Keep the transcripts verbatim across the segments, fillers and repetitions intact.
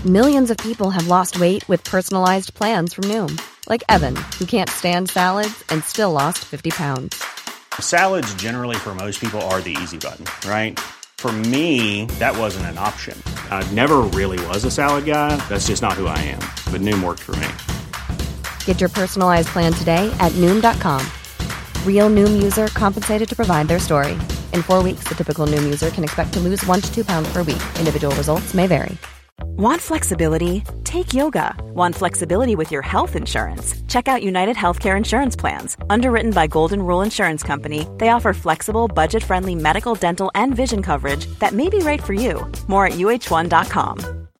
Millions of people have lost weight with personalized plans from Noom. Like Evan, who can't stand salads and still lost fifty pounds. Salads generally for most people are the easy button, right? For me, that wasn't an option. I never really was a salad guy. That's just not who I am. But Noom worked for me. Get your personalized plan today at Noom dot com. Real Noom user compensated to provide their story. In four weeks, the typical Noom user can expect to lose one to two pounds per week. Individual results may vary. Want flexibility? Take yoga. Want flexibility with your health insurance? Check out United Healthcare Insurance Plans. Underwritten by Golden Rule Insurance Company, they offer flexible, budget-friendly medical, dental, and vision coverage that may be right for you. More at U H one dot com.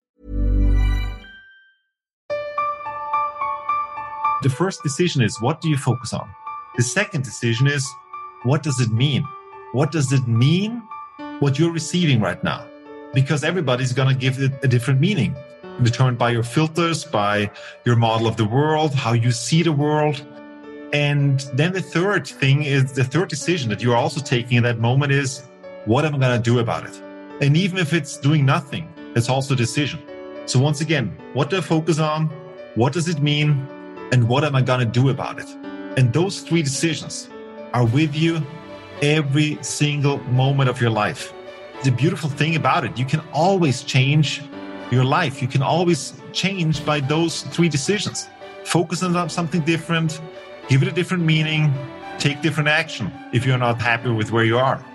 The first decision is, what do you focus on? The second decision is, what does it mean? What does it mean, what you're receiving right now? Because everybody's going to give it a different meaning, determined by your filters, by your model of the world, how you see the world. And then the third thing is, the third decision that you're also taking in that moment is, what am I going to do about it? And even if it's doing nothing, it's also a decision. So once again, what do I focus on? What does it mean? And what am I going to do about it? And those three decisions are with you every single moment of your life. The beautiful thing about it, you can always change your life. You can always change by those three decisions. Focus on something different, give it a different meaning, take different action if you're not happy with where you are.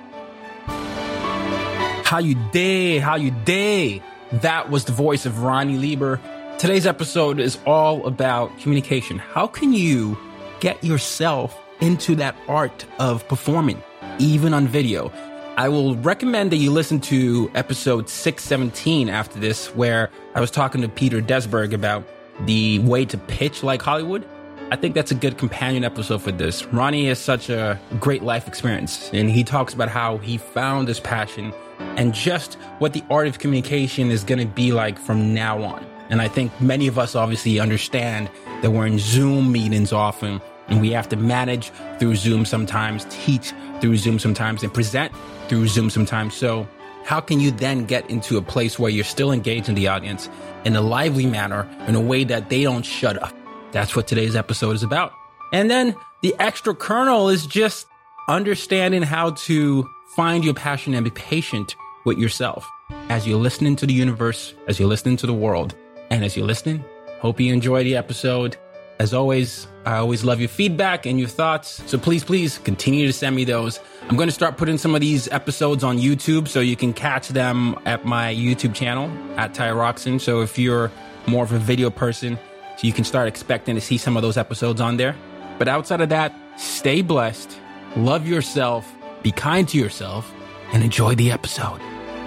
How you day, how you day. That was the voice of Ronnie Lieber. Today's episode is all about communication. How can you get yourself into that art of performing, even on video? I will recommend that you listen to episode six seventeen after this, where I was talking to Peter Desberg about the way to pitch like Hollywood. I think that's a good companion episode for this. Ronnie has such a great life experience, and he talks about how he found his passion and just what the art of communication is going to be like from now on. And I think many of us obviously understand that we're in Zoom meetings often, and we have to manage through Zoom sometimes, teach through Zoom sometimes, and present through Zoom sometimes. So how can you then get into a place where you're still engaged in the audience in a lively manner, in a way that they don't shut up? That's what today's episode is about. And then the extra kernel is just understanding how to find your passion and be patient with yourself as you're listening to the universe, as you're listening to the world. And as you're listening, hope you enjoy the episode. As always, I always love your feedback and your thoughts. So please, please continue to send me those. I'm going to start putting some of these episodes on YouTube, so you can catch them at my YouTube channel at Ty Roxon. So if you're more of a video person, so you can start expecting to see some of those episodes on there. But outside of that, stay blessed, love yourself, be kind to yourself, and enjoy the episode.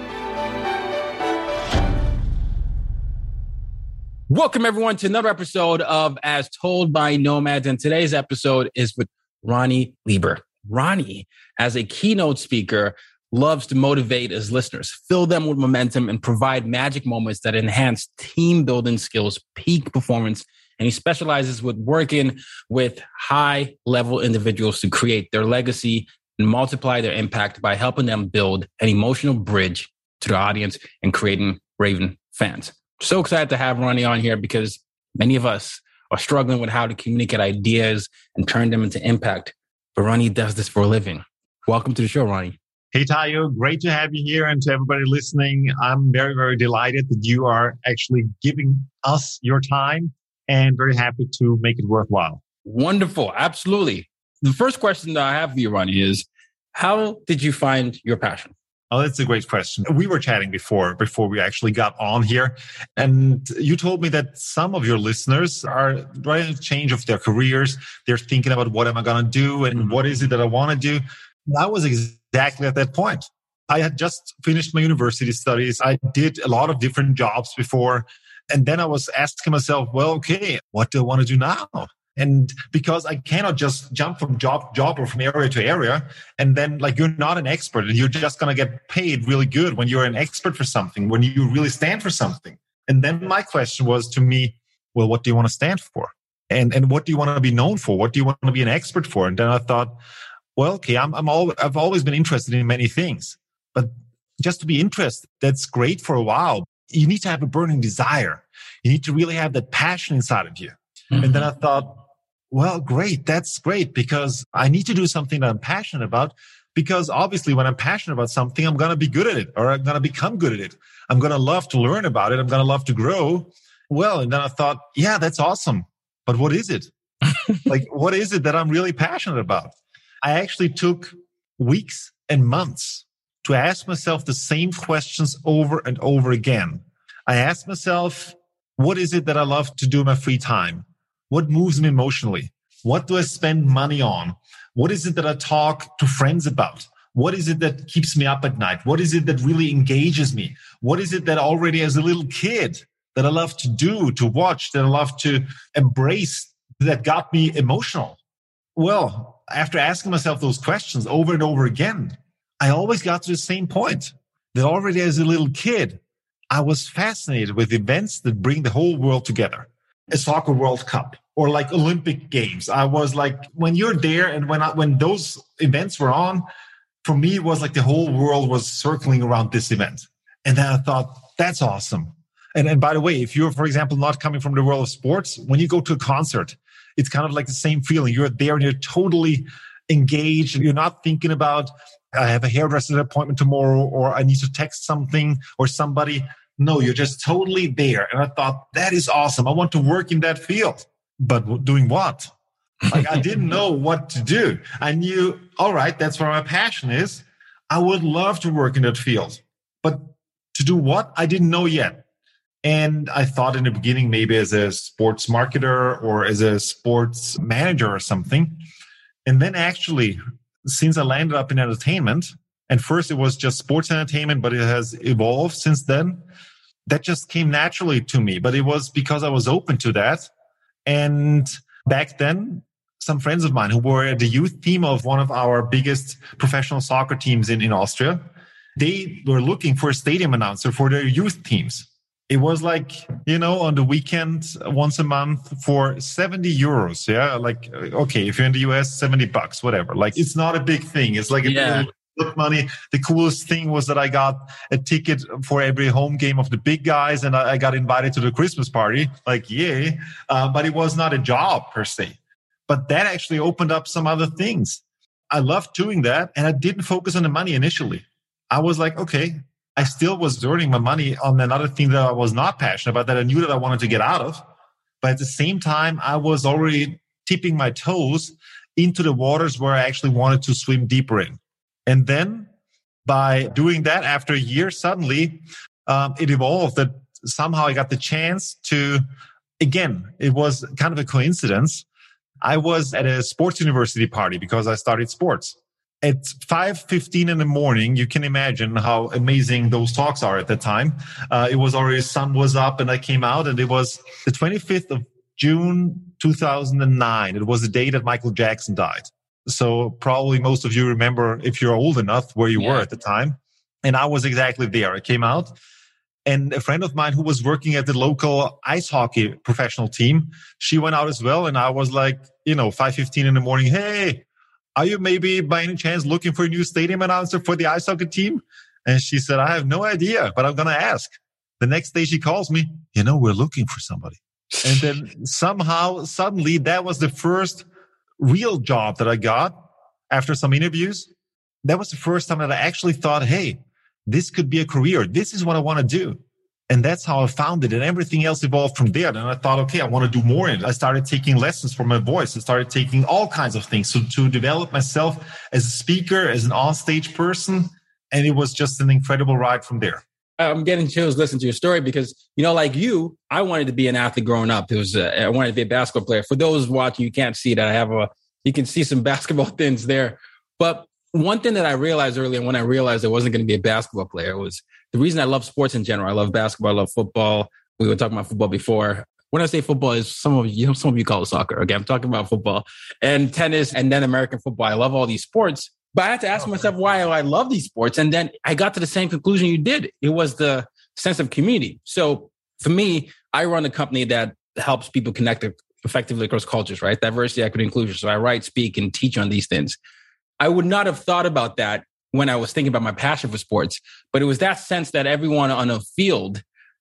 Welcome, everyone, to another episode of As Told by Nomads. And today's episode is with Ronnie Lieber. Ronnie, as a keynote speaker, loves to motivate his listeners, fill them with momentum, and provide magic moments that enhance team building skills, peak performance. And he specializes with working with high-level individuals to create their legacy and multiply their impact by helping them build an emotional bridge to the audience and creating raving fans. So excited to have Ronnie on here, because many of us are struggling with how to communicate ideas and turn them into impact. But Ronnie does this for a living. Welcome to the show, Ronnie. Hey, Tayo. Great to have you here, and to everybody listening. I'm very, very delighted that you are actually giving us your time, and very happy to make it worthwhile. Wonderful. Absolutely. The first question that I have for you, Ronnie, is how did you find your passion? Oh, that's a great question. We were chatting before, before we actually got on here. And you told me that some of your listeners are right at the change of their careers. They're thinking about, what am I going to do? And mm-hmm. what is it that I want to do? And I was exactly at that point. I had just finished my university studies. I did a lot of different jobs before. And then I was asking myself, well, okay, what do I want to do now? And because I cannot just jump from job to job or from area to area, and then like you're not an expert and you're just going to get paid really good when you're an expert for something, when you really stand for something. And then my question was to me, well, what do you want to stand for? And and what do you want to be known for? What do you want to be an expert for? And then I thought, well, okay, I'm I'm all I've always been interested in many things, but just to be interested, that's great for a while. you need to have a burning desire. You need to really have that passion inside of you. Mm-hmm. And then I thought, well, great. That's great because I need to do something that I'm passionate about. Because obviously when I'm passionate about something, I'm going to be good at it or I'm going to become good at it. I'm going to love to learn about it. I'm going to love to grow. Well, and then I thought, yeah, that's awesome. But what is it? Like, what is it that I'm really passionate about? I actually took weeks and months to ask myself the same questions over and over again. I asked myself, what is it that I love to do in my free time? What moves me emotionally? What do I spend money on? What is it that I talk to friends about? What is it that keeps me up at night? What is it that really engages me? What is it that already as a little kid that I love to do, to watch, that I love to embrace, that got me emotional? Well, after asking myself those questions over and over again, I always got to the same point that already as a little kid, I was fascinated with events that bring the whole world together. A soccer World Cup or like Olympic Games. I was like, when you're there and when I, when those events were on, for me, it was like the whole world was circling around this event. And then I thought, that's awesome. And, and by the way, if you're, for example, not coming from the world of sports, when you go to a concert, it's kind of like the same feeling. You're there and you're totally engaged. You're not thinking about, I have a hairdresser appointment tomorrow, or I need to text something or somebody. No, you're just totally there. And I thought, that is awesome. I want to work in that field. But doing what? Like, I didn't know what to do. I knew, all right, that's where my passion is. I would love to work in that field. But to do what? I didn't know yet. And I thought in the beginning, maybe as a sports marketer or as a sports manager or something. And then actually, since I landed up in entertainment, and first it was just sports entertainment, but it has evolved since then. That just came naturally to me, but it was because I was open to that. And back then, some friends of mine who were the youth team of one of our biggest professional soccer teams in, in Austria, they were looking for a stadium announcer for their youth teams. It was like, you know, on the weekend, once a month for seventy euros. Yeah. Like, okay, if you're in the U S, seventy bucks, whatever. Like, it's not a big thing. It's like a yeah. Look, money. The coolest thing was that I got a ticket for every home game of the big guys, and I, I got invited to the Christmas party. Like, yay! Uh, but it was not a job per se. But that actually opened up some other things. I loved doing that, and I didn't focus on the money initially. I was like, okay, I still was earning my money on another thing that I was not passionate about, that I knew that I wanted to get out of. But at the same time, I was already tipping my toes into the waters where I actually wanted to swim deeper in. And then by doing that, after a year, suddenly um, it evolved that somehow I got the chance to, again, it was kind of a coincidence. I was at a sports university party because I started sports. At five fifteen in the morning, you can imagine how amazing those talks are at that time. Uh, it was already, sun was up and I came out, and it was the twenty-fifth of June, two thousand nine. It was the day that Michael Jackson died. So probably most of you remember, if you're old enough, where you yeah. were at the time. And I was exactly there. I came out, and a friend of mine who was working at the local ice hockey professional team, she went out as well. And I was like, you know, five fifteen in the morning, hey, are you maybe by any chance looking for a new stadium announcer for the ice hockey team? And she said, I have no idea, but I'm going to ask. The next day she calls me, you know, we're looking for somebody. And then somehow, suddenly, that was the first real job that I got after some interviews. That was the first time that I actually thought, hey, this could be a career. This is what I want to do. And that's how I found it. And everything else evolved from there. And I thought, okay, I want to do more in it. I started taking lessons for my voice. I started taking all kinds of things to, to develop myself as a speaker, as an on-stage person. And it was just an incredible ride from there. I'm getting chills listening to your story because, you know, like you, I wanted to be an athlete growing up. It was, uh, I wanted to be a basketball player. For those watching, you can't see that I have a, you can see some basketball things there. But one thing that I realized early on when I realized I wasn't going to be a basketball player was the reason I love sports in general. I love basketball. I love football. We were talking about football before. When I say football, is some of you, some of you call it soccer. Okay, I'm talking about football and tennis and then American football. I love all these sports. But I had to ask myself why I love these sports. And then I got to the same conclusion you did. It was the sense of community. So for me, I run a company that helps people connect effectively across cultures, right? Diversity, equity, inclusion. So I write, speak, and teach on these things. I would not have thought about that when I was thinking about my passion for sports, but it was that sense that everyone on a field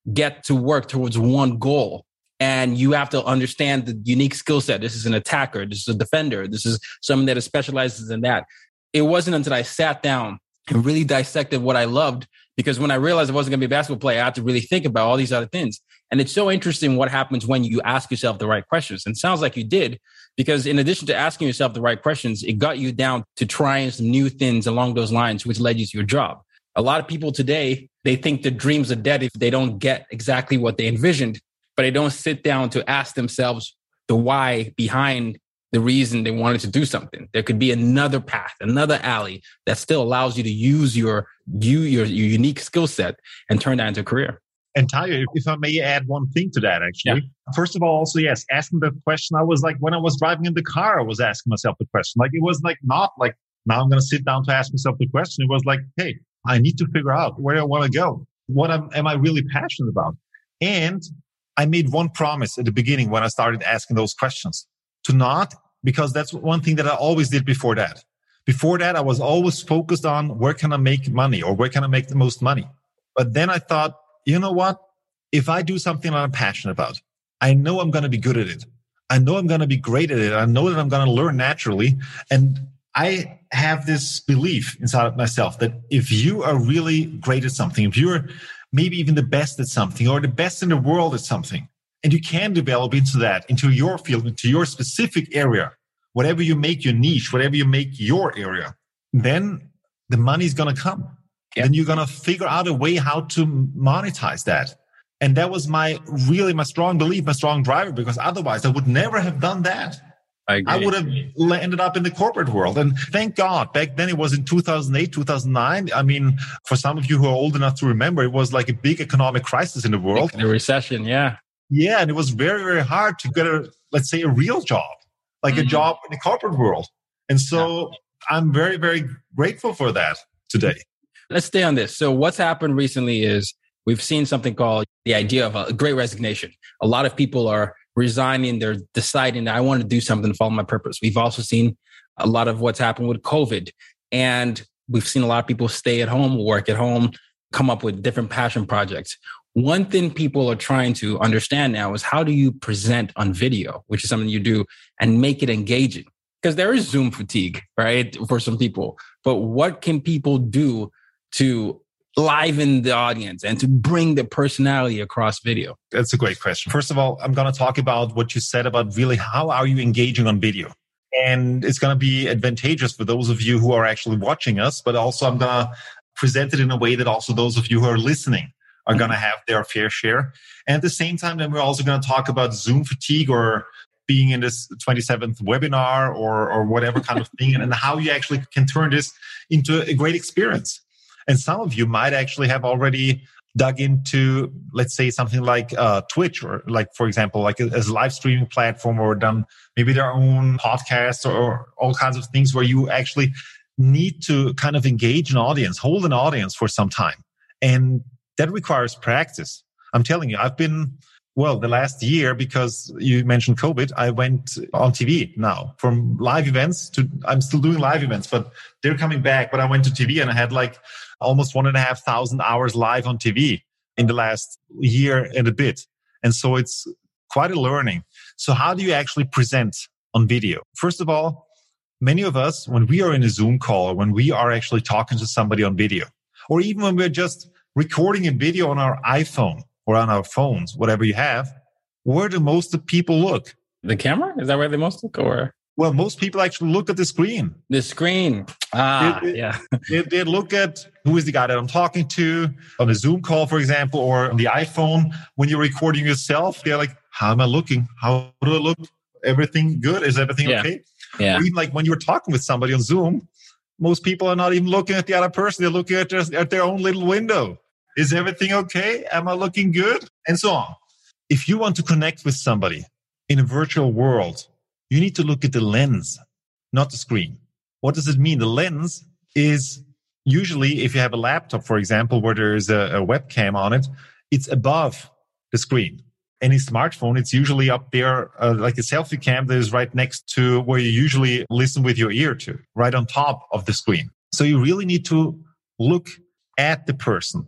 get to work towards one goal. And you have to understand the unique skill set. This is an attacker. This is a defender. This is someone that specializes in that. It wasn't until I sat down and really dissected what I loved, because when I realized I wasn't going to be a basketball player, I had to really think about all these other things. And it's so interesting what happens when you ask yourself the right questions. And it sounds like you did, because in addition to asking yourself the right questions, it got you down to trying some new things along those lines, which led you to your job. A lot of people today, they think their dreams are dead if they don't get exactly what they envisioned, but they don't sit down to ask themselves the why behind the reason they wanted to do something. There could be another path, another alley that still allows you to use your you your, your unique skill set and turn that into a career. And Tayo, if I may add one thing to that, actually. Yeah. First of all, also, yes, asking the question, I was like, when I was driving in the car, I was asking myself the question. Like, it was like not like, now I'm going to sit down to ask myself the question. It was like, hey, I need to figure out where I want to go. What am, am I really passionate about? And I made one promise at the beginning when I started asking those questions to not, because that's one thing that I always did before that. Before that, I was always focused on where can I make money or where can I make the most money? But then I thought, you know what? If I do something that I'm passionate about, I know I'm going to be good at it. I know I'm going to be great at it. I know that I'm going to learn naturally. And I have this belief inside of myself that if you are really great at something, if you're maybe even the best at something or the best in the world at something, and you can develop into that, into your field, into your specific area, whatever you make your niche, whatever you make your area, then the money's going to come. Yeah. Then you're going to figure out a way how to monetize that. And that was my really my strong belief, my strong driver, because otherwise I would never have done that. I agree. I would have ended up in the corporate world. And thank God, back then it was in two thousand eight, two thousand nine. I mean, for some of you who are old enough to remember, it was like a big economic crisis in the world. The recession, yeah. Yeah, and it was very, very hard to get a, let's say, a real job, like mm-hmm. a job in the corporate world. And so yeah. I'm very, very grateful for that today. Let's stay on this. So what's happened recently is we've seen something called the idea of a great resignation. A lot of people are resigning. They're deciding that I want to do something to follow my purpose. We've also seen a lot of what's happened with COVID. And we've seen a lot of people stay at home, work at home, come up with different passion projects. One thing people are trying to understand now is how do you present on video, which is something you do, and make it engaging? Because there is Zoom fatigue, right, for some people. But what can people do to liven the audience and to bring the personality across video? That's a great question. First of all, I'm going to talk about what you said about really how are you engaging on video? And it's going to be advantageous for those of you who are actually watching us, but also I'm going to present it in a way that also those of you who are listening are going to have their fair share. And at the same time, then we're also going to talk about Zoom fatigue or being in this twenty-seventh webinar or, or whatever kind of thing, and how you actually can turn this into a great experience. And some of you might actually have already dug into, let's say, something like uh, Twitch, or like, for example, like a, as a live streaming platform, or done maybe their own podcasts, or, or all kinds of things where you actually need to kind of engage an audience, hold an audience for some time. And that requires practice. I'm telling you, I've been, well, the last year, because you mentioned COVID, I went on T V now from live events to, I'm still doing live events, but they're coming back. But I went to T V and I had like almost one and a half thousand hours live on T V in the last year and a bit. And so it's quite a learning. So how do you actually present on video? First of all, many of us, when we are in a Zoom call, or when we are actually talking to somebody on video, or even when we're just recording a video on our iPhone or on our phones, whatever you have, where do most of people look? The camera? Is that where they most look? Or well, most people actually look at the screen. The screen. Ah, they, they, yeah. they, they look at who is the guy that I'm talking to on a Zoom call, for example, or on the iPhone. When you're recording yourself, they're like, how am I looking? How do I look? Everything good? Is everything yeah. okay? Yeah. Or even like when you're talking with somebody on Zoom, most people are not even looking at the other person. They're looking at their, at their own little window. Is everything okay? Am I looking good? And so on. If you want to connect with somebody in a virtual world, you need to look at the lens, not the screen. What does it mean? The lens is usually, if you have a laptop, for example, where there is a, a webcam on it, it's above the screen. Any smartphone, it's usually up there, uh, like a selfie cam that is right next to where you usually listen with your ear to, right on top of the screen. So you really need to look at the person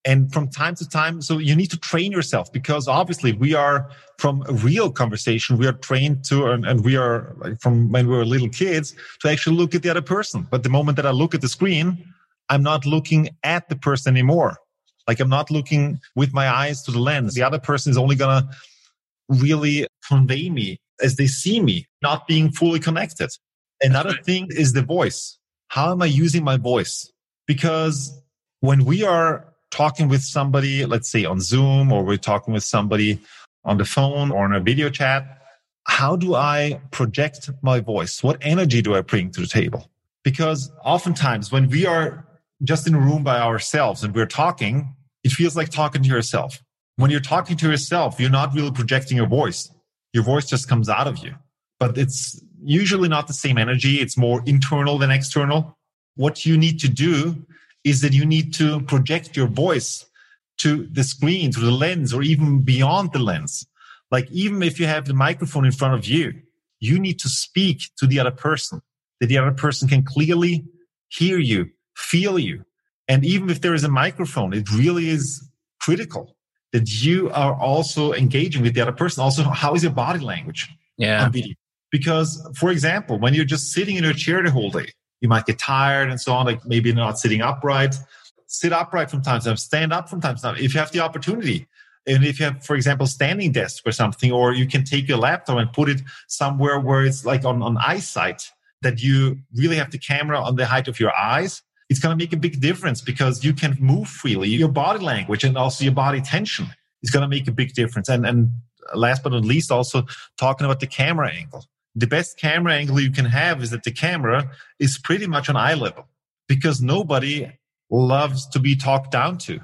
And from time to time, so you need to train yourself, because obviously we are from a real conversation, we are trained to, and, and we are like from when we were little kids to actually look at the other person. But the moment that I look at the screen, I'm not looking at the person anymore. Like I'm not looking with my eyes to the lens. The other person is only going to really convey me as they see me, not being fully connected. Another thing is the voice. How am I using my voice? Because when we are talking with somebody, let's say on Zoom, or we're talking with somebody on the phone or in a video chat, how do I project my voice? What energy do I bring to the table? Because oftentimes when we are just in a room by ourselves and we're talking, it feels like talking to yourself. When you're talking to yourself, you're not really projecting your voice. Your voice just comes out of you. But it's usually not the same energy. It's more internal than external. What you need to do is that you need to project your voice to the screen, to the lens, or even beyond the lens. Like even if you have the microphone in front of you, you need to speak to the other person, that the other person can clearly hear you, feel you. And even if there is a microphone, it really is critical that you are also engaging with the other person. Also, how is your body language yeah. on video? Because, for example, when you're just sitting in your chair the whole day, you might get tired and so on, like maybe not sitting upright. Sit upright from time to time, stand up from time to time. If you have the opportunity, and if you have, for example, standing desk or something, or you can take your laptop and put it somewhere where it's like on, on eyesight, that you really have the camera on the height of your eyes, it's going to make a big difference, because you can move freely. Your body language and also your body tension is going to make a big difference. And, and last but not least, also talking about the camera angle. The best camera angle you can have is that the camera is pretty much on eye level, because nobody loves to be talked down to.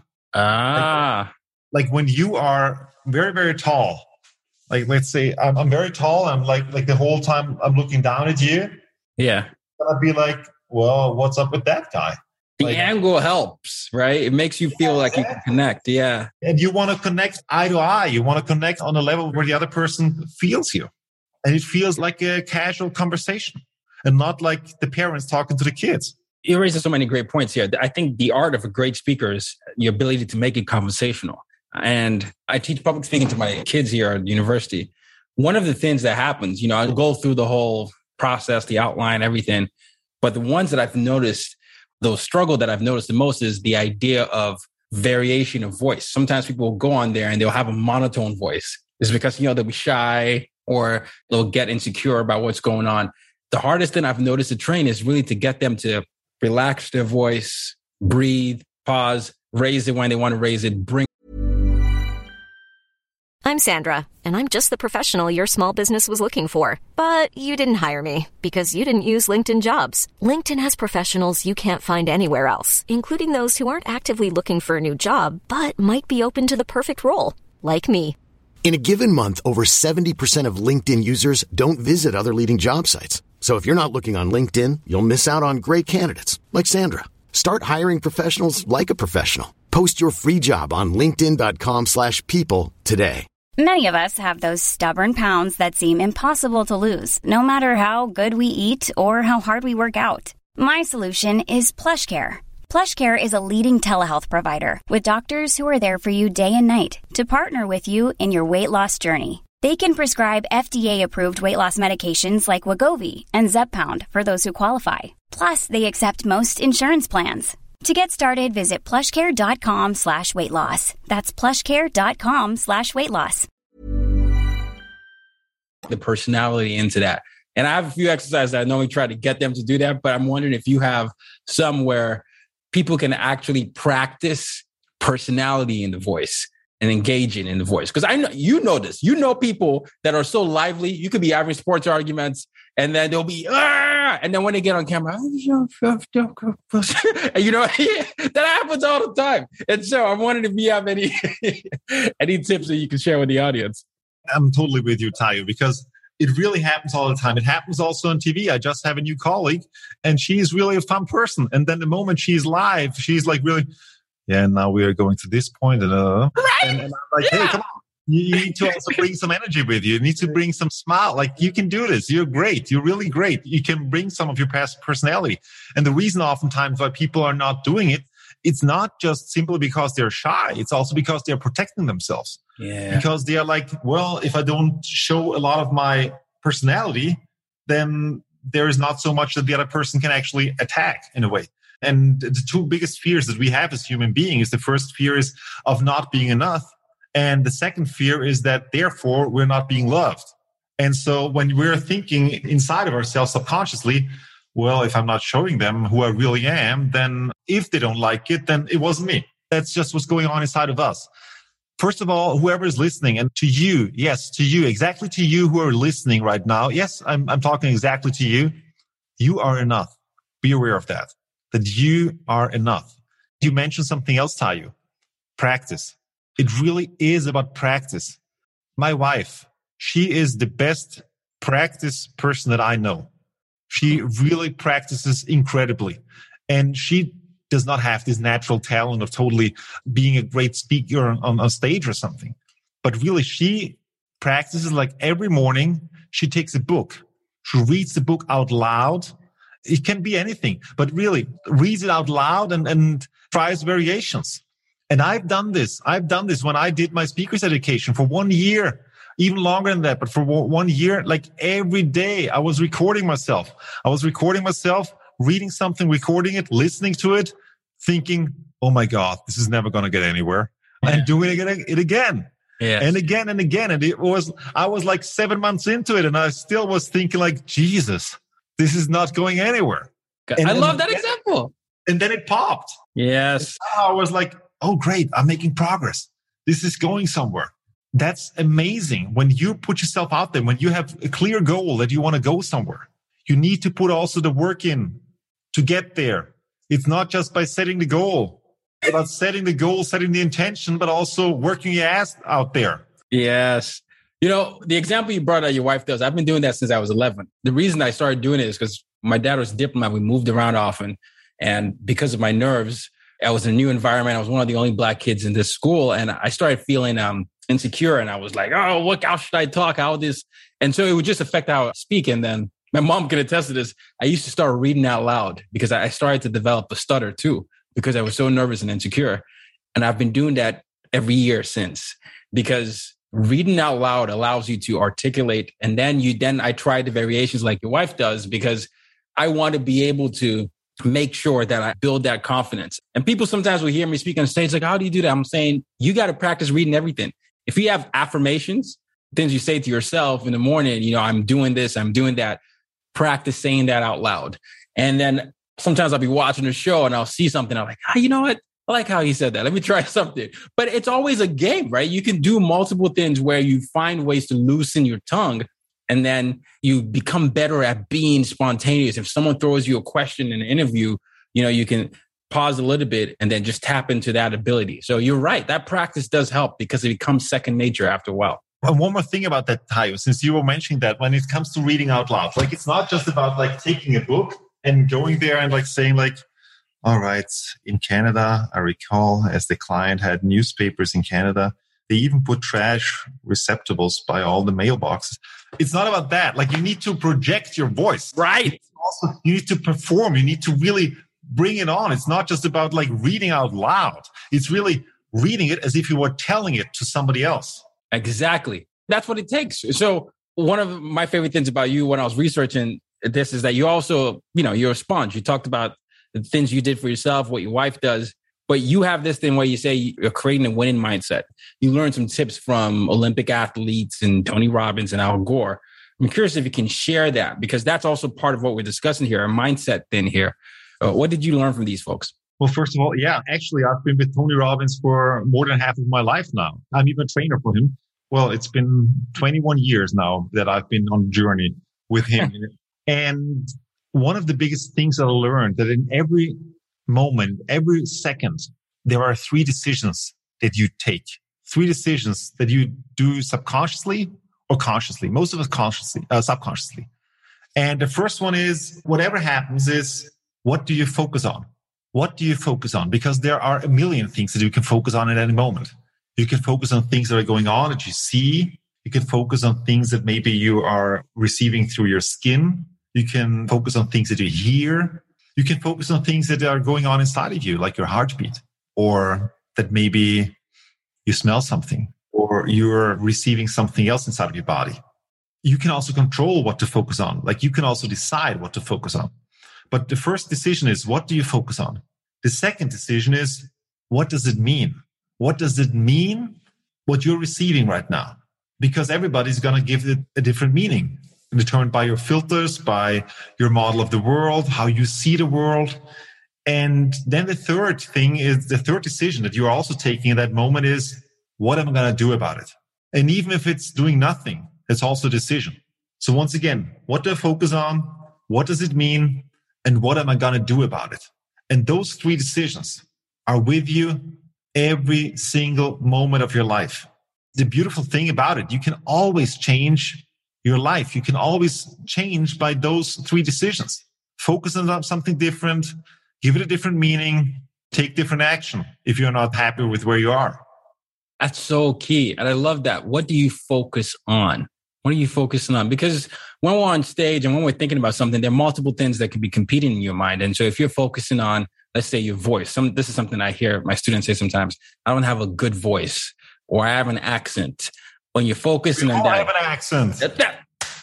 Ah. Like, like when you are very, very tall, like let's say I'm, I'm very tall. I'm like, like the whole time I'm looking down at you. Yeah. I'd be like, well, what's up with that guy? The like, angle helps, right? It makes you feel yeah, like you can connect. Yeah. And you want to connect eye to eye. You want to connect on a level where the other person feels you. And it feels like a casual conversation and not like the parents talking to the kids. You raised so many great points here. I think the art of a great speaker is your ability to make it conversational. And I teach public speaking to my kids here at university. One of the things that happens, you know, I go through the whole process, the outline, everything. But the ones that I've noticed, the struggle that I've noticed the most is the idea of variation of voice. Sometimes people will go on there and they'll have a monotone voice. It's because, you know, they'll be shy or they'll get insecure about what's going on. The hardest thing I've noticed to train is really to get them to relax their voice, breathe, pause, raise it when they want to raise it, bring. I'm Sandra, and I'm just the professional your small business was looking for. But you didn't hire me because you didn't use LinkedIn Jobs. LinkedIn has professionals you can't find anywhere else, including those who aren't actively looking for a new job, but might be open to the perfect role, like me. In a given month, over seventy percent of LinkedIn users don't visit other leading job sites. So if you're not looking on LinkedIn, you'll miss out on great candidates like Sandra. Start hiring professionals like a professional. Post your free job on linkedin.com slash people today. Many of us have those stubborn pounds that seem impossible to lose, no matter how good we eat or how hard we work out. My solution is PlushCare. PlushCare is a leading telehealth provider with doctors who are there for you day and night to partner with you in your weight loss journey. They can prescribe F D A-approved weight loss medications like Wegovy and Zepbound for those who qualify. Plus, they accept most insurance plans. To get started, visit plushcare.com slash weight loss. That's plushcare.com slash weight loss. The personality into that. And I have a few exercises that I normally try to get them to do that, but I'm wondering if you have some where people can actually practice personality in the voice and engaging in the voice. Because I know, you know this, you know people that are so lively. You could be having sports arguments and then they'll be, ah! And then when they get on camera, and you know, that happens all the time. And so I'm wondering if you have any, any tips that you can share with the audience. I'm totally with you, Tayo, because it really happens all the time. It happens also on T V. I just have a new colleague and she's really a fun person. And then the moment she's live, she's like really, yeah, now we are going to this point. And, uh, right? and, and I'm like, yeah. hey, come on. You need to also bring some energy with you. You need to bring some smile. Like, you can do this. You're great. You're really great. You can bring some of your past personality. And the reason oftentimes why people are not doing it it's not just simply because they're shy. It's also because they're protecting themselves. Yeah. Because they are like, well, if I don't show a lot of my personality, then there is not so much that the other person can actually attack in a way. And the two biggest fears that we have as human beings, the first fear is of not being enough. And the second fear is that therefore we're not being loved. And so when we're thinking inside of ourselves subconsciously, well, if I'm not showing them who I really am, then if they don't like it, then it wasn't me. That's just what's going on inside of us. First of all, whoever is listening, and to you, yes, to you, exactly to you who are listening right now. Yes, I'm, I'm talking exactly to you. You are enough. Be aware of that, that you are enough. You mentioned something else, Tayo. Practice. It really is about practice. My wife, she is the best practice person that I know. She really practices incredibly. And she does not have this natural talent of totally being a great speaker on, on stage or something. But really, she practices like every morning. She takes a book. She reads the book out loud. It can be anything, but really reads it out loud and, and tries variations. And I've done this. I've done this when I did my speaker's education for one year. Even longer than that, but for one year, like every day, I was recording myself. I was recording myself, reading something, recording it, listening to it, thinking, oh my God, this is never going to get anywhere. And doing it again. Yes. And again and again. And it was, I was like seven months into it and I still was thinking like, Jesus, this is not going anywhere. And I love that example. And then it popped. Yes. I was like, oh, great. I'm making progress. This is going somewhere. That's amazing. When you put yourself out there, when you have a clear goal that you want to go somewhere, you need to put also the work in to get there. It's not just by setting the goal, it's about setting the goal, setting the intention, but also working your ass out there. Yes. You know, the example you brought out your wife does, I've been doing that since I was eleven. The reason I started doing it is because my dad was a diplomat. We moved around often. And because of my nerves, I was in a new environment. I was one of the only Black kids in this school. And I started feeling, um, insecure. And I was like, oh, what, how should I talk? How this? And so it would just affect how I speak. And then my mom can attest to this. I used to start reading out loud because I started to develop a stutter too, because I was so nervous and insecure. And I've been doing that every year since, because reading out loud allows you to articulate. And then you, then I tried the variations like your wife does, because I want to be able to make sure that I build that confidence. And people sometimes will hear me speak on stage like, how do you do that? I'm saying, you got to practice reading everything. If you have affirmations, things you say to yourself in the morning, you know, I'm doing this, I'm doing that, practice saying that out loud. And then sometimes I'll be watching a show and I'll see something. I'm like, ah, you know what? I like how he said that. Let me try something. But it's always a game, right? You can do multiple things where you find ways to loosen your tongue and then you become better at being spontaneous. If someone throws you a question in an interview, you know, you can pause a little bit and then just tap into that ability. So you're right. That practice does help because it becomes second nature after a while. And one more thing about that, Tayo, since you were mentioning that when it comes to reading out loud, like it's not just about like taking a book and going there and like saying like, all right, in Canada, I recall as the client had newspapers in Canada, they even put trash receptacles by all the mailboxes. It's not about that. Like you need to project your voice. Right. Also, you need to perform. You need to really bring it on. It's not just about like reading out loud. It's really reading it as if you were telling it to somebody else. Exactly. That's what it takes. So one of my favorite things about you when I was researching this is that you also, you know, you're a sponge. You talked about the things you did for yourself, what your wife does, but you have this thing where you say you're creating a winning mindset. You learn some tips from Olympic athletes and Tony Robbins and Al Gore. I'm curious if you can share that, because that's also part of what we're discussing here, a mindset thing here. Uh, what did you learn from these folks? Well, first of all, yeah, actually, I've been with Tony Robbins for more than half of my life now. I'm even a trainer for him. Well, it's been twenty-one years now that I've been on a journey with him. And one of the biggest things I learned that in every moment, every second, there are three decisions that you take. Three decisions that you do subconsciously or consciously. Most of us consciously, uh, subconsciously. And the first one is whatever happens is, what do you focus on? What do you focus on? Because there are a million things that you can focus on at any moment. You can focus on things that are going on that you see. You can focus on things that maybe you are receiving through your skin. You can focus on things that you hear. You can focus on things that are going on inside of you, like your heartbeat, or that maybe you smell something, or you're receiving something else inside of your body. You can also control what to focus on. Like you can also decide what to focus on. But the first decision is, what do you focus on? The second decision is, what does it mean? What does it mean, what you're receiving right now? Because everybody's going to give it a different meaning, determined by your filters, by your model of the world, how you see the world. And then the third thing is, the third decision that you're also taking in that moment is, what am I going to do about it? And even if it's doing nothing, it's also a decision. So once again, what do I focus on? What does it mean? And what am I going to do about it? And those three decisions are with you every single moment of your life. The beautiful thing about it, you can always change your life. You can always change by those three decisions. Focus on something different, give it a different meaning, take different action if you're not happy with where you are. That's so key. And I love that. What do you focus on? What are you focusing on? Because when we're on stage and when we're thinking about something, there are multiple things that could be competing in your mind. And so if you're focusing on, let's say, your voice, some, this is something I hear my students say sometimes, I don't have a good voice, or I have an accent. When you're focusing we on all that. have an accent. That, that,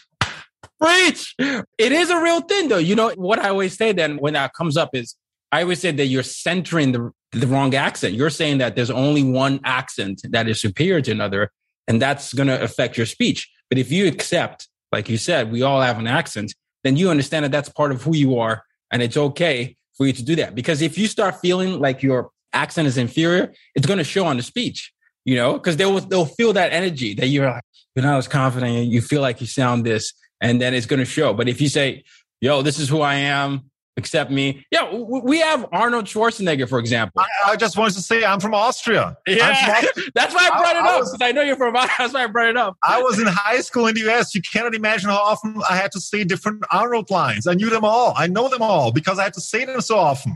preach! It is a real thing, though. You know, what I always say then when that comes up is, I always say that you're centering the, the wrong accent. You're saying that there's only one accent that is superior to another, and that's going to affect your speech. But if you accept, like you said, we all have an accent, then you understand that that's part of who you are, and it's okay for you to do that. Because if you start feeling like your accent is inferior, it's going to show on the speech, you know, because they will, they'll feel that energy that you're like, you're not as confident, you feel like you sound this, and then it's going to show. But if you say, yo, this is who I am, accept me. Yeah, we have Arnold Schwarzenegger, for example. I, I just wanted to say I'm from Austria. Yeah, from Austria. That's why I brought I, it I up. was, I know you're from, that's why I brought it up. I was in high school in the U S. You cannot imagine how often I had to say different Arnold lines. I knew them all. I know them all because I had to say them so often.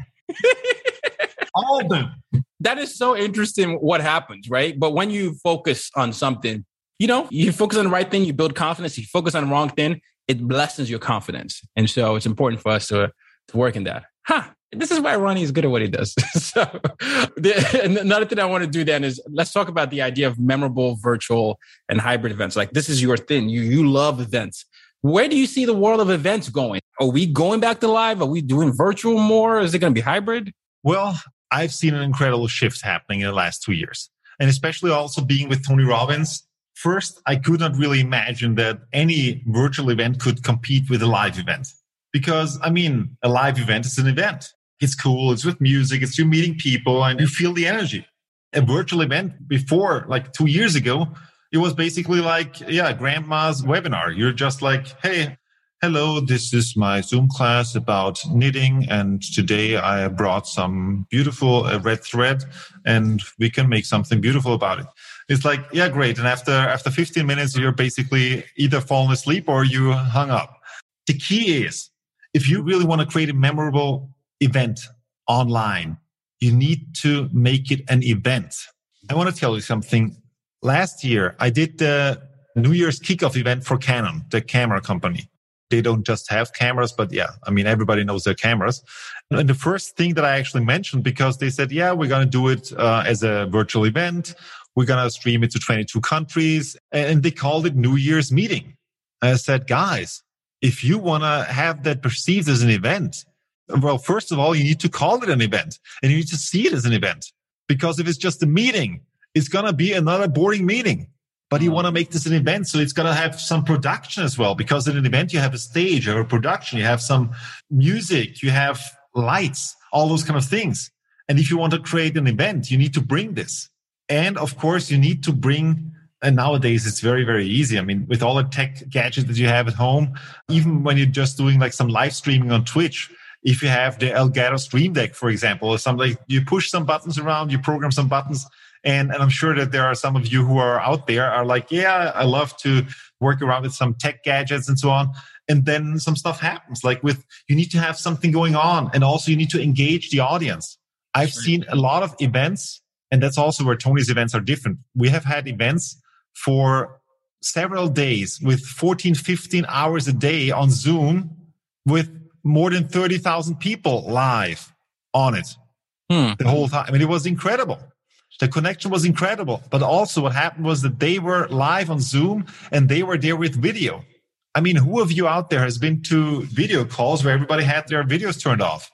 All of them. That is so interesting what happens, right? But when you focus on something, you know, you focus on the right thing, you build confidence. You focus on the wrong thing, it lessens your confidence. And so it's important for us to, to work in that. Huh. This is why Ronnie is good at what he does. So the, another thing I want to do then is let's talk about the idea of memorable virtual and hybrid events. Like this is your thing. You, you love events. Where do you see the world of events going? Are we going back to live? Are we doing virtual more? Is it going to be hybrid? Well, I've seen an incredible shift happening in the last two years. And especially also being with Tony Robbins. First, I could not really imagine that any virtual event could compete with a live event. Because, I mean, a live event is an event. It's cool. It's with music. It's you meeting people and you feel the energy. A virtual event before, like two years ago, it was basically like, yeah, grandma's webinar. You're just like, hey, hello, this is my Zoom class about knitting. And today I brought some beautiful uh, red thread and we can make something beautiful about it. It's like, yeah, great. And after, after fifteen minutes, you're basically either fallen asleep or you hung up. The key is, if you really want to create a memorable event online, you need to make it an event. I want to tell you something. Last year, I did the New Year's kickoff event for Canon, the camera company. They don't just have cameras, but yeah, I mean, everybody knows their cameras. And the first thing that I actually mentioned, because they said, yeah, we're going to do it uh, as a virtual event. We're going to stream it to twenty-two countries. And they called it New Year's meeting. And I said, guys, if you want to have that perceived as an event, well, first of all, you need to call it an event and you need to see it as an event. Because if it's just a meeting, it's going to be another boring meeting. But you want to make this an event, so it's going to have some production as well. Because in an event, you have a stage, you have a production, you have some music, you have lights, all those kind of things. And if you want to create an event, you need to bring this. And of course, you need to bring, and nowadays it's very, very easy. I mean, with all the tech gadgets that you have at home, even when you're just doing like some live streaming on Twitch, if you have the Elgato Stream Deck, for example, or something, you push some buttons around, you program some buttons. And, and I'm sure that there are some of you who are out there are like, yeah, I love to work around with some tech gadgets and so on. And then some stuff happens. Like with, you need to have something going on. And also you need to engage the audience. I've seen a lot of events, and that's also where Tony's events are different. We have had events for several days with fourteen, fifteen hours a day on Zoom with more than thirty thousand people live on it Hmm. the whole time. I mean, it was incredible. The connection was incredible. But also what happened was that they were live on Zoom and they were there with video. I mean, who of you out there has been to video calls where everybody had their videos turned off?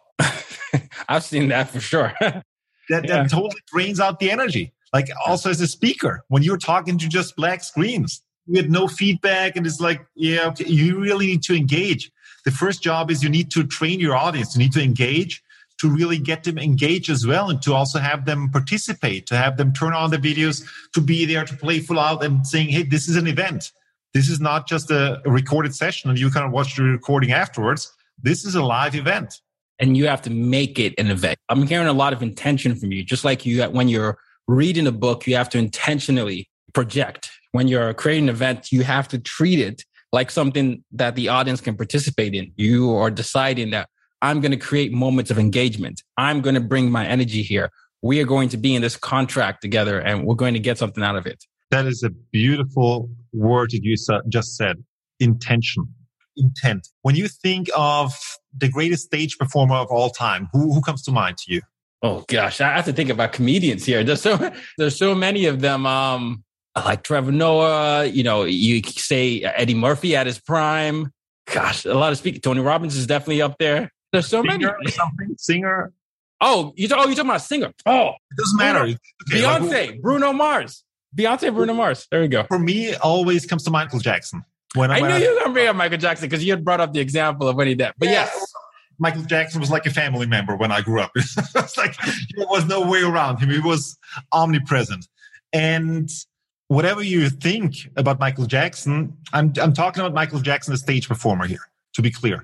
I've seen that for sure. that, Yeah. that totally drains out the energy. Like also as a speaker, when you're talking to just black screens, you get no feedback and it's like, yeah, okay, you really need to engage. The first job is you need to train your audience. You need to engage to really get them engaged as well and to also have them participate, to have them turn on the videos, to be there, to play full out and saying, hey, this is an event. This is not just a recorded session and you kind of watch the recording afterwards. This is a live event. And you have to make it an event. I'm hearing a lot of intention from you. Just like you, when you're reading a book, you have to intentionally project. When you're creating an event, you have to treat it like something that the audience can participate in. You are deciding that I'm going to create moments of engagement. I'm going to bring my energy here. We are going to be in this contract together and we're going to get something out of it. That is a beautiful word that you just said. Intention. Intent. When you think of the greatest stage performer of all time, who, who comes to mind to you? Oh gosh, I have to think about comedians here. There's so there's so many of them. Um, like Trevor Noah. You know, you say Eddie Murphy at his prime. Gosh, a lot of speakers. Tony Robbins is definitely up there. There's so Singer many. Or something? Singer. Oh, you talk, oh, you talking about singer? Oh, It doesn't matter. Bruno, Okay, Beyonce, like, Bruno Mars, Beyonce, Bruno Mars. There we go. for me, always comes to Michael Jackson. When I when knew you were going to bring up Michael Jackson because you had brought up the example of when he did. But Yeah. yes, Michael Jackson was like a family member when I grew up. It's like there was no way around him. He was omnipresent. And whatever you think about Michael Jackson, I'm I'm talking about Michael Jackson, the stage performer here, to be clear.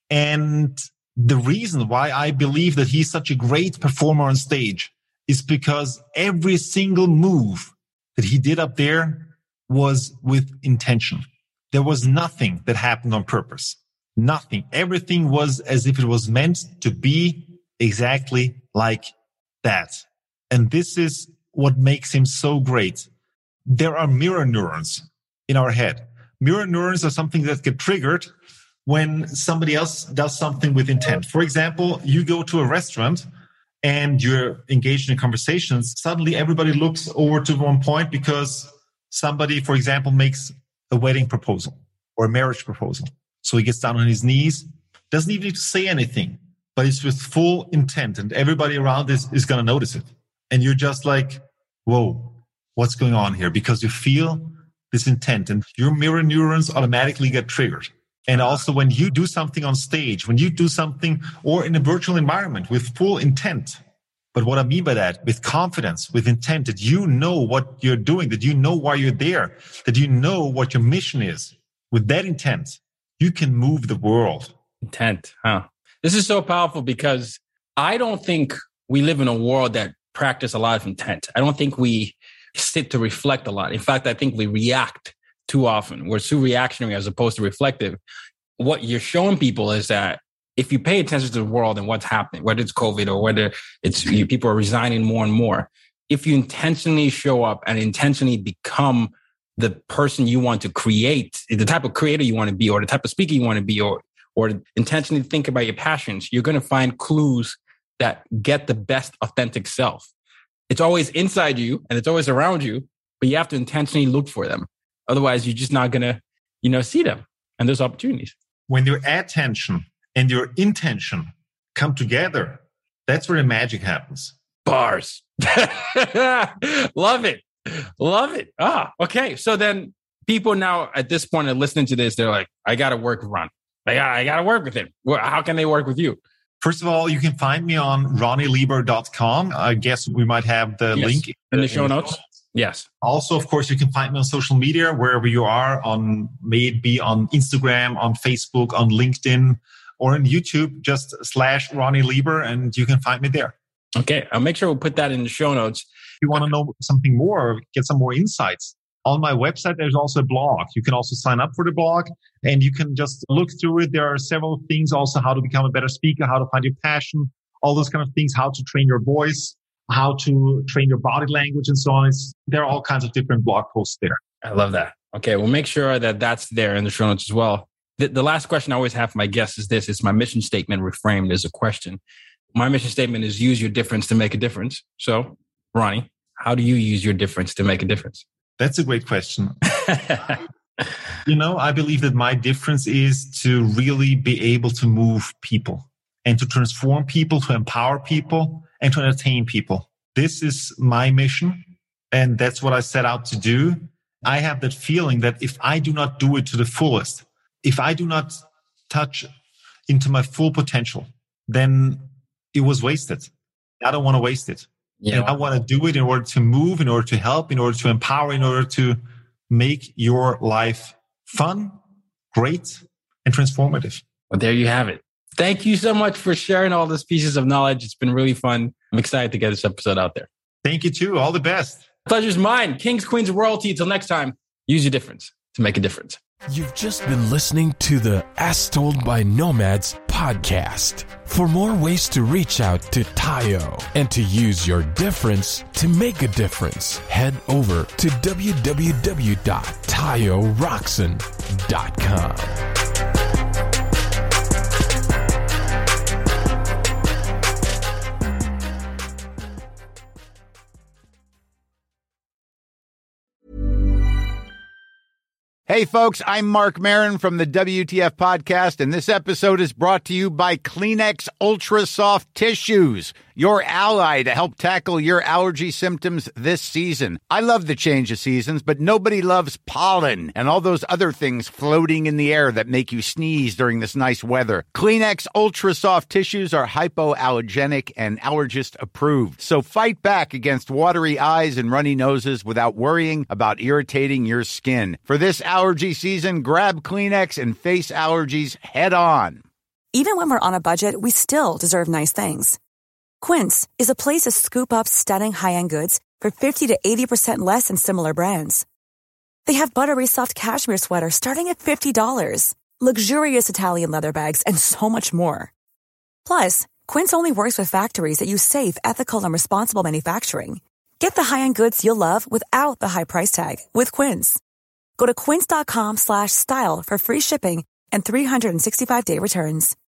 And the reason why I believe that he's such a great performer on stage is because every single move that he did up there was with intention. There was nothing that happened on purpose. Nothing. Everything was as if it was meant to be exactly like that. And this is what makes him so great. There are mirror neurons in our head. Mirror neurons are something that get triggered when somebody else does something with intent. For example, you go to a restaurant and you're engaged in conversations. Suddenly everybody looks over to one point because somebody, for example, makes a wedding proposal or a marriage proposal. So he gets down on his knees, doesn't even need to say anything, but it's with full intent and everybody around is, is going to notice it. And you're just like, whoa, what's going on here? Because you feel this intent and your mirror neurons automatically get triggered. And also when you do something on stage, when you do something or in a virtual environment with full intent. But what I mean by that, with confidence, with intent, that you know what you're doing, that you know why you're there, that you know what your mission is. With that intent, you can move the world. Intent, huh? This is so powerful because I don't think we live in a world that practice a lot of intent. I don't think we sit to reflect a lot. In fact, I think we react too often. We're too reactionary as opposed to reflective. What you're showing people is that if you pay attention to the world and what's happening, whether it's COVID or whether it's you, people are resigning more and more, if you intentionally show up and intentionally become the person you want to create, the type of creator you want to be, or the type of speaker you want to be, or or intentionally think about your passions, you're going to find clues that get the best authentic self. It's always inside you and it's always around you, but you have to intentionally look for them. Otherwise, you're just not going to, you know, see them. And there's opportunities. When your attention and your intention come together, that's where the magic happens. Bars. Love it. Love it. Ah, okay. So then people now at this point are listening to this. They're like, I got to work with Ron. I got, I got to work with him. Well, how can they work with you? First of all, you can find me on ronnie lieber dot com. I guess we might have the Yes. link In the show notes. Yes. Also, of course, you can find me on social media, wherever you are, on may it be on Instagram, on Facebook, on LinkedIn, or on YouTube, just slash Ronnie Lieber, and you can find me there. Okay. I'll make sure we'll put that in the show notes. If you want to know something more, get some more insights, on my website, there's also a blog. You can also sign up for the blog and you can just look through it. There are several things also, how to become a better speaker, how to find your passion, all those kind of things, how to train your voice, how to train your body language and so on. It's, there are all kinds of different blog posts there. I love that. Okay. We'll make sure that that's there in the show notes as well. The, the last question I always have for my guests is this. It's my mission statement reframed as a question. My mission statement is use your difference to make a difference. So, Ronnie, how do you use your difference to make a difference? That's a great question. You know, I believe that my difference is to really be able to move people and to transform people, to empower people, and to entertain people. This is my mission, and that's what I set out to do. I have that feeling that if I do not do it to the fullest, if I do not touch into my full potential, then it was wasted. I don't want to waste it. Yeah. And I want to do it in order to move, in order to help, in order to empower, in order to make your life fun, great, and transformative. Well, there you have it. Thank you so much for sharing all these pieces of knowledge. It's been really fun. I'm excited to get this episode out there. Thank you too. All the best. Pleasure's mine. Kings, Queens of Royalty. Until next time, use your difference to make a difference. You've just been listening to the As Told by Nomads podcast. For more ways to reach out to Tayo and to use your difference to make a difference, head over to w w w dot tayo rockson dot com. Hey, folks, I'm Mark Maron from the W T F Podcast, and this episode is brought to you by Kleenex Ultra Soft Tissues, your ally to help tackle your allergy symptoms this season. I love the change of seasons, but nobody loves pollen and all those other things floating in the air that make you sneeze during this nice weather. Kleenex Ultra Soft Tissues are hypoallergenic and allergist approved, so fight back against watery eyes and runny noses without worrying about irritating your skin. For this allergy season, grab Kleenex and face allergies head on. Even when we're on a budget, we still deserve nice things. Quince is a place to scoop up stunning high-end goods for fifty to eighty percent less than similar brands. They have buttery soft cashmere sweaters starting at fifty dollars, luxurious Italian leather bags, and so much more. Plus, Quince only works with factories that use safe, ethical, and responsible manufacturing. Get the high-end goods you'll love without the high price tag with Quince. Go to quince dot com slash style for free shipping and three sixty-five day returns.